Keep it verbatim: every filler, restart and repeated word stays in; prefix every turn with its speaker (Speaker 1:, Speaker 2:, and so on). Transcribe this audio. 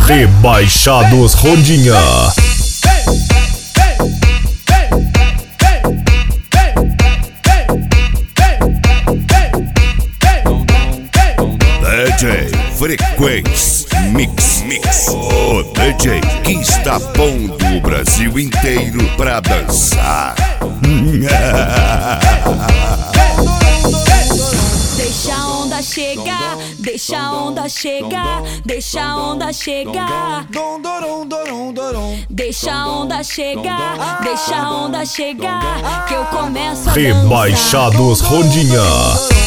Speaker 1: Rebaixados Rondinha.
Speaker 2: D J Frequência Mix Mix, o D J que está pondo o Brasil inteiro pra dançar.
Speaker 3: Deixa a onda chegar, deixa a onda chegar, deixa a onda chegar. Deixa a onda chegar, deixa a onda chegar, que eu começo a dançar.
Speaker 1: Rebaixados Rondinha.